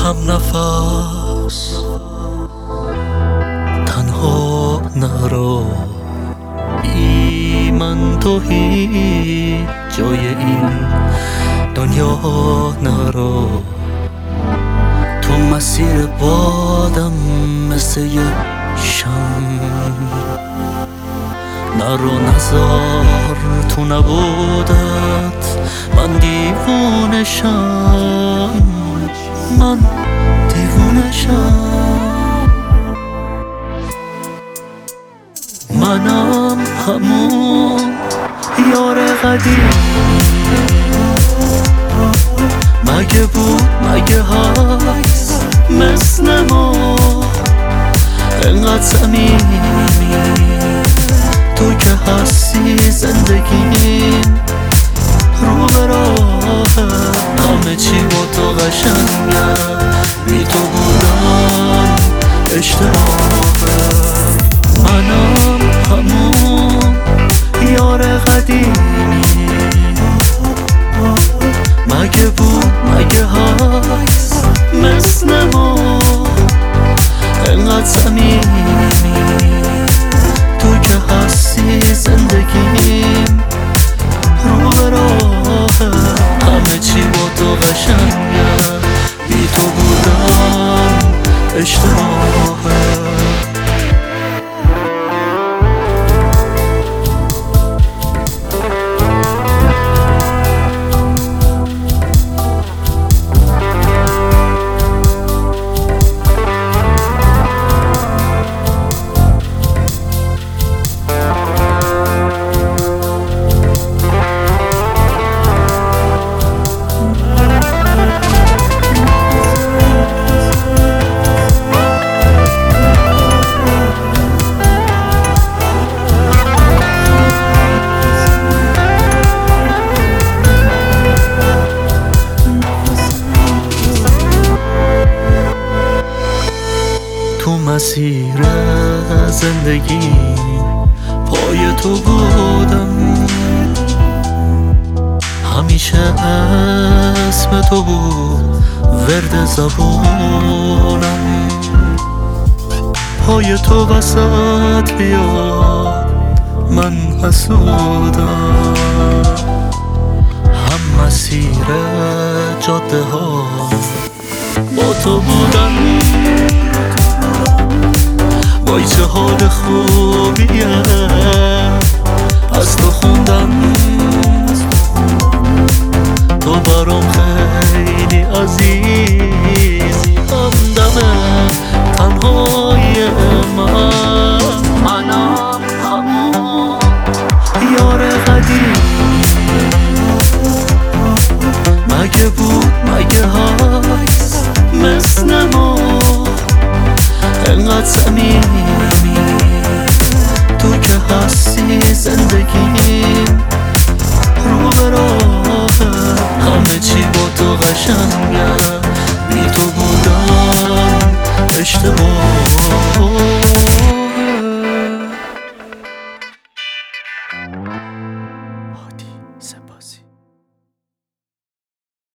هم نفس تنها نرو، بی من تو هیچ جای این دنیا نرو. تو مسیر بادم مثل یه شم، نرو نزار تو نبودت من دیوونشم، من دیوونشم. منم همون یار قدیم، مگه بود مگه هست مثل ما انقدر صمیمی؟ تو که هستی زندگیم، رو به راهه همه چی با تو قشنگه، بی تو بودن اشتباهه. منم همون یار قدیمی، مگه بود مگه هست مثل ما انقدر صمیمی؟ تو که هستی زندگیم، رو به راهه همه چی با تو قشنگه، بی تو بودن اشتباهه. تو مسیر زندگی پای تو بودم، همیشه اسم تو بود ورد زبونم. پای تو وسط بیاد من حسودم، هم مسیر جاده ها با تو بودم. وای چه حال خوبیه از تو خوندم، تو برام خیلی عزیزی، همدم تنهای منم همون یار قدیم، مگه بود مگه هست مثل ما انقدر صمیمی؟ تو که هستی زندگیم، رو به راهه همه چی با تو قشنگه، بی تو بودن اشتباه.